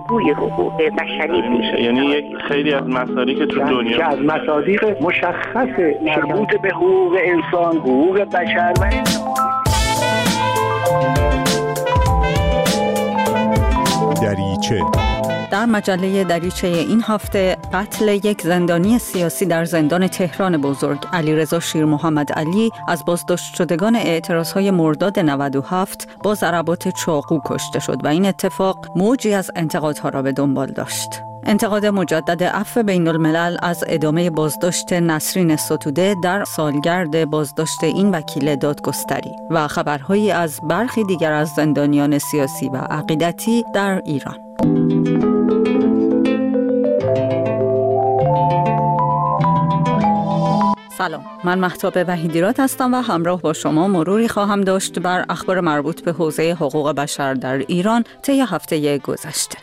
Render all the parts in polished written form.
بازگوی حقوق بشری میشه. یعنی خیلی از مصادیق که تو دنیا از مصادیق مشخص مربوط به حقوق انسان، حقوق بشر و دریچه. در مجله دریچه این هفته قتل یک زندانی سیاسی در زندان تهران بزرگ علیرضا شیرمحمد علی از بازداشت شدگان اعتراضهای مرداد 97 با ضربات چاقو کشته شد و این اتفاق موجی از انتقادها را به دنبال داشت. انتقاد مجدد عفو بین الملل از ادامه بازداشت نسرین ستوده در سالگرد بازداشت این وکیل دادگستری و خبرهایی از برخی دیگر از زندانیان سیاسی و عقیدتی در ایران. سلام، من مهتاب وحیدیراد هستم و همراه با شما مروری خواهم داشت بر اخبار مربوط به حوزه حقوق بشر در ایران طی هفته گذشته.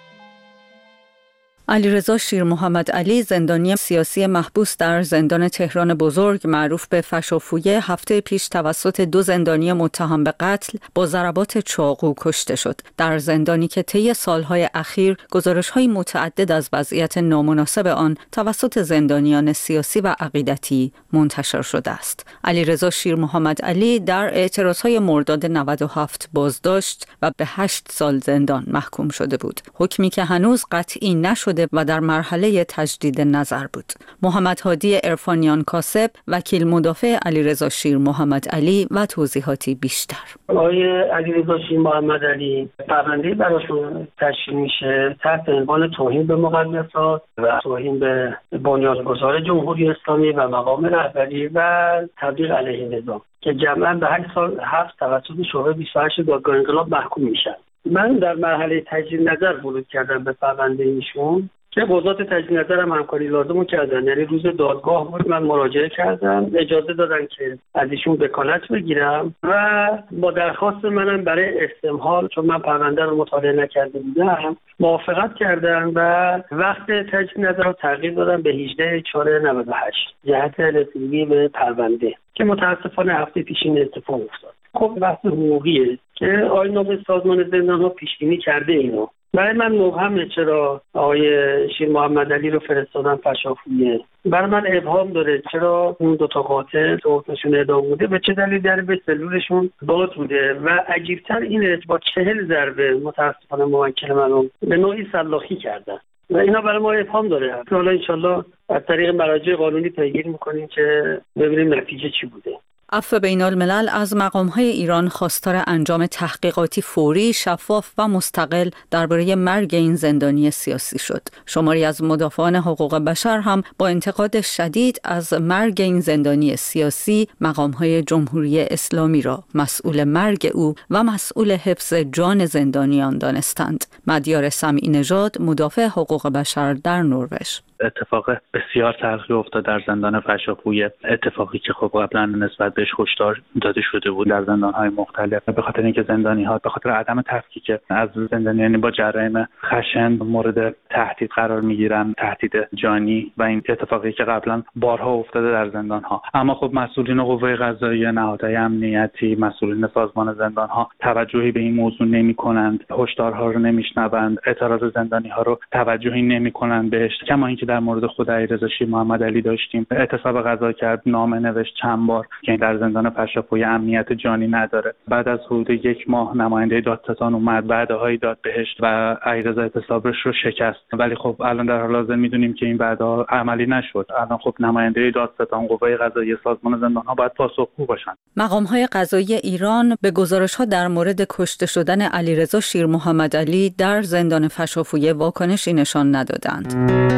علیرضا شیرمحمد علی زندانی سیاسی محبوس در زندان تهران بزرگ معروف به فشافویه هفته پیش توسط 2 زندانی متهم به قتل با ضربات چاقو کشته شد. در زندانی که طی سالهای اخیر گزارش‌های متعدد از وضعیت نامناسب آن توسط زندانیان سیاسی و عقیدتی منتشر شده است. علیرضا شیرمحمد علی در اعتراضهای مرداد 97 بازداشت و به 8 سال زندان محکوم شده بود. حکمی که هنوز قطعی نشده و در مرحله تجدید نظر بود. محمد هادی عرفانیان کاسب وکیل مدافع علیرضا شیرمحمد علی و توضیحاتی بیشتر. آقای علیرضا شیرمحمد علی پرونده براشون تشکیل میشه تحت عنوان توهین به مقدسات و توهین به بنیانگذار جمهوری اسلامی و مقام رهبری و تبلیغ علیه نظام که جمعاً به 8 سال حبس توسط شعبه 28 دادگاه انقلاب محکوم میشن. من در مرحله تجدید نظر ورود کردم به پرونده ایشون که قضات تجدید نظرم همکاری لازمو کردن. یعنی روز دادگاه بود من مراجعه کردم، اجازه دادن که از ایشون وکالت بگیرم و با درخواست منم برای استمهال، چون من پرونده رو مطالعه نکرده بودم، موافقت کردن و وقت تجدید نظر رو تغییر دادم به 18/4/98 جهت رسیدگی به پرونده که متاسفانه هفته پیش این اتفاق افتاد. خب بحث حقوقیه که آیین سازمان زندان‌ها پیش بینی کرده اینو. برای من مبهمه چرا آقای شیرمحمد علی رو فرستادن فشافویه. برای من ابهام داره چرا اون 2 تا قاتل حکمشون اعدام بوده، به چه دلیل در به سلولشون باز بوده و عجیبتر اینه با 40 ضربه متاسفانه موکل منو به نوعی سلاخی کردن و اینا برای ما ابهام داره. حالا انشالله از طریق مراجع قانونی پیگیری میکنیم که ببینیم نتیجه چی بوده. عفو بین الملل از مقام‌های ایران خواستار انجام تحقیقاتی فوری، شفاف و مستقل درباره مرگ این زندانی سیاسی شد. شماری از مدافعان حقوق بشر هم با انتقاد شدید از مرگ این زندانی سیاسی مقام‌های جمهوری اسلامی را مسئول مرگ او و مسئول حفظ جان زندانیان دانستند. مدیار سمعی نژاد، مدافع حقوق بشر در نروژ: اتفاق بسیار تلخی افتاد در زندان فشافویه، اتفاقی که خب قبلا نسبت بهش هشدار داده شده بود در زندان‌های مختلف، به خاطر اینکه زندانی‌ها به خاطر عدم تفکیک از زندانیان با جرایم خشن مورد تهدید قرار می‌گیرن، تهدید جانی، و این اتفاقی که قبلا بارها افتاده در زندان‌ها. اما خب مسئولین قوه قضاییه، نهادهای امنیتی، مسئولین سازمان زندان‌ها توجهی به این موضوع نمی‌کنند، هشدارها رو نمی‌شنوند، اعتراض زندانی‌ها رو توجهی نمی‌کنند بهش. کما اینکه در مورد خود علیرضا شیرمحمد علی داشتیم اعتصاب قضا کرد، نامه نوشت چند بار که در زندان فشافویه امنیت جانی نداره. بعد از حدود 1 ماه نماینده دادستان اومد، وعده‌هایی داد بهش و علیرضا اعتصابش رو شکست. ولی خب الان در حال حاضر میدونیم که این وعده‌ها عملی نشد. الان خب نماینده دادستان، قوه قضاییه، سازمان زندان‌ها باید پاسخگو باشن. مقام‌های قضایی ایران به گزارش‌ها در مورد کشته شدن علیرضا شیرمحمد علی در زندان فشافویه واکنشی نشان ندادند.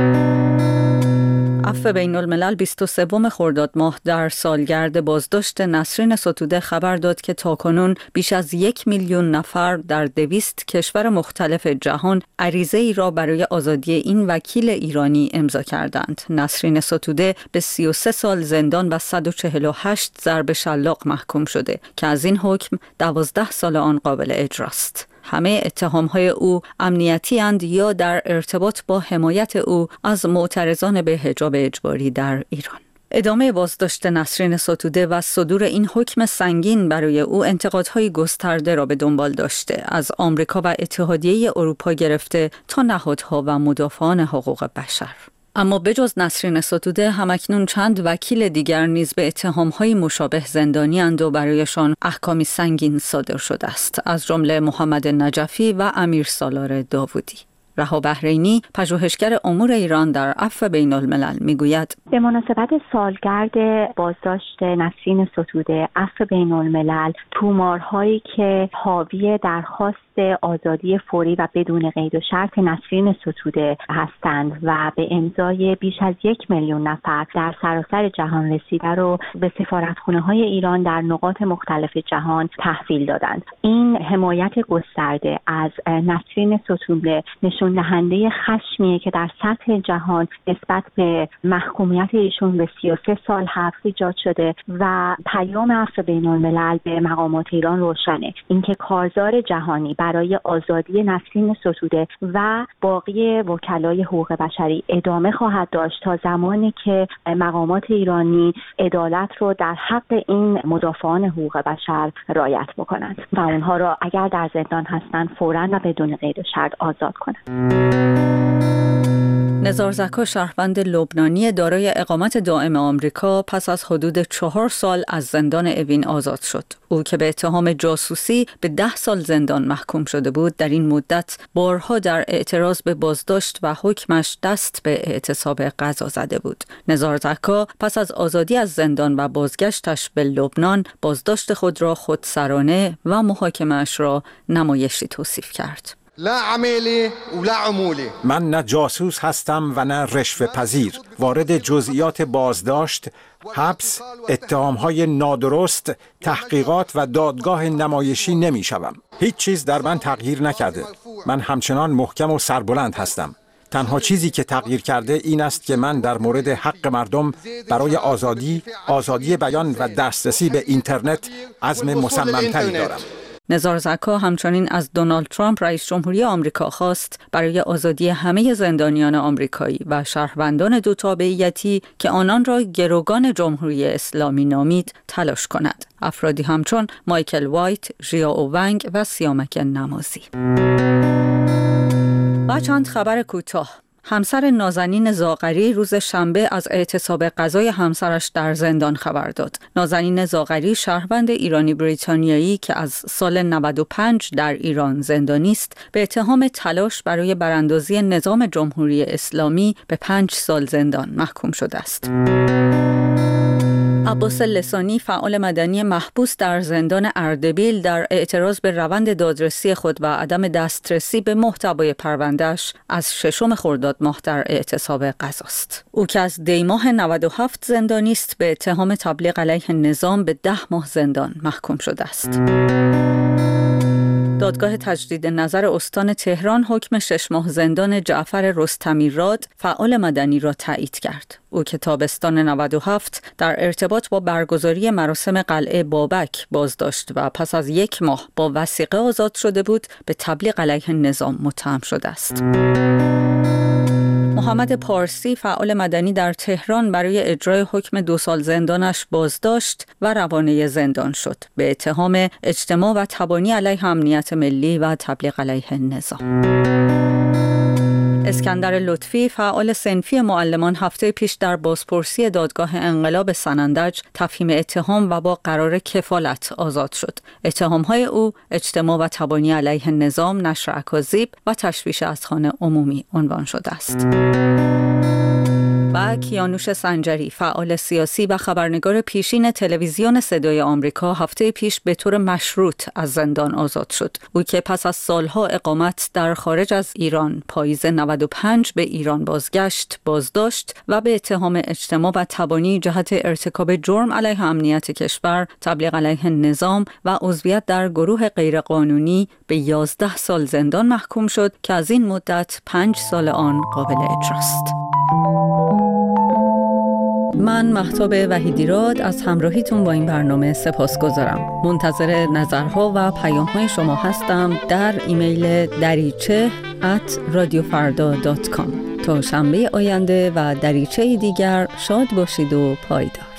عفو بین الملل 23 خرداد ماه در سالگرد بازداشت نسرین ستوده خبر داد که تاکنون بیش از 1 میلیون نفر در 200 کشور مختلف جهان عریضه‌ای را برای آزادی این وکیل ایرانی امضا کردند. نسرین ستوده به 33 سال زندان و 148 ضرب شلاق محکوم شده که از این حکم 12 سال آن قابل اجراست. همه اتهام‌های او امنیتی اند یا در ارتباط با حمایت او از معترضان به حجاب اجباری در ایران. ادامه بازداشت نسرین ستوده و صدور این حکم سنگین برای او انتقادهای گسترده را به دنبال داشته، از آمریکا و اتحادیه اروپا گرفته تا نهادها و مدافعان حقوق بشر. اما بجز نسرین ستوده همکنون چند وکیل دیگر نیز به اتهام‌های مشابه زندانی‌اند و برایشان احکامی سنگین صادر شده است، از جمله محمد نجفی و امیر سالار داوودی. رها بحرینی، پژوهشگر امور ایران در عفو بین الملل، میگوید به مناسبت سالگرد بازداشت نسرین ستوده، عفو بین الملل تومارهایی که حاوی درخواست آزادی فوری و بدون قید و شرط نسرین ستوده هستند و به امضای بیش از 1 میلیون نفر در سراسر جهان رسیده رو به سفارتخانه‌های ایران در نقاط مختلف جهان تحویل دادند. این حمایت گسترده از نسرین ستوده نشون دهنده خشمیه که در سطح جهان نسبت به محکومیت ایشون به 33 سال حبس ایجاد شده و پیام عفو بین الملل به مقامات ایران روشنه، اینکه کارزار جهانی برای آزادی نسرین ستوده و باقی وکلای حقوق بشری ادامه خواهد داشت تا زمانی که مقامات ایرانی عدالت رو در حق این مدافعان حقوق بشر رعایت بکنند و اونها را اگر در زندان هستند فوراً و بدون قید و شرط آزاد کنند. نزار زکا، شهروند لبنانی دارای اقامت دائم آمریکا، پس از حدود 4 سال از زندان اوین آزاد شد. او که به اتهام جاسوسی به 10 سال زندان محکوم شده بود، در این مدت بارها در اعتراض به بازداشت و حکمش دست به اعتصاب غذا زده بود. نزار زکا پس از آزادی از زندان و بازگشتش به لبنان، بازداشت خود را خودسرانه و محاکمه‌اش را نمایشی توصیف کرد. لا عميلي ولا عمولي. من نه جاسوس هستم و نه رشوه پذیر. وارد جزئیات بازداشت، حبس، اتهامهای نادرست، تحقیقات و دادگاه نمایشی نمی شوم. هیچ چیز در من تغییر نکرده. من همچنان محکم و سربلند هستم. تنها چیزی که تغییر کرده این است که من در مورد حق مردم برای آزادی بیان و دسترسی به اینترنت عزم مصمم‌تری دارم. نزار زکا همچنین از دونالد ترامپ رئیس جمهوری آمریکا خواست برای آزادی همه زندانیان آمریکایی و شهروندان دو تابعیتی که آنان را گروگان جمهوری اسلامی نامید تلاش کند. افرادی همچون مایکل وایت، ژیا اوونگ و سیامک نمازی. و چند خبر کوتاه. همسر نازنین زاغری روز شنبه از اعتصاب غذای همسرش در زندان خبر داد. نازنین زاغری شهروند ایرانی بریتانیایی که از سال 95 در ایران زندانی است، به اتهام تلاش برای براندازی نظام جمهوری اسلامی به 5 سال زندان محکوم شده است. عباس لسانی، فعال مدنی محبوس در زندان اردبیل، در اعتراض به روند دادرسی خود و عدم دسترسی به محتوای پرونده‌اش از 6 خرداد ماه در اعتصاب غذاست. او که از دی ماه 97 زندانی است، به اتهام تبلیغ علیه نظام به 10 ماه زندان محکوم شده است. دادگاه تجدید نظر استان تهران حکم 6 ماه زندان جعفر رستمی‌راد، فعال مدنی را تایید کرد. او که تابستان 97 در ارتباط با برگزاری مراسم قلعه بابک بازداشت و پس از 1 ماه با وثیقه آزاد شده بود، به تبلیغ علیه نظام متهم شده است. محمد پارسی، فعال مدنی در تهران، برای اجرای حکم 2 سال زندانش بازداشت و روانه زندان شد به اتهام اجتماع و تبانی علیه امنیت ملی و تبلیغ علیه نظام. اسکندر لطفی، فعال صنفی معلمان، هفته پیش در بازپرسی دادگاه انقلاب سنندج تفهیم اتهام و با قرار کفالت آزاد شد. اتهام‌های او اجتماع و تبانی علیه نظام، نشر اکاذیب و تشویش اذهان عمومی عنوان شده است. و کیانوش سنجری، فعال سیاسی و خبرنگار پیشین تلویزیون صدای آمریکا، هفته پیش به طور مشروط از زندان آزاد شد. او که پس از سالها اقامت در خارج از ایران، پاییز 95 به ایران بازگشت، بازداشت و به اتهام اجتماع و تبانی جهت ارتکاب جرم علیه امنیت کشور، تبلیغ علیه نظام و عضویت در گروه غیرقانونی به 11 سال زندان محکوم شد که از این مدت 5 سال آن قابل اجراست. من مهتاب وحیدیراد از همراهیتون با این برنامه سپاسگزارم. منتظر نظرها و پیام‌های شما هستم در ایمیل dariche@radiofarda.com. تا شنبه آینده و دریچه دیگر شاد باشید و پایدار.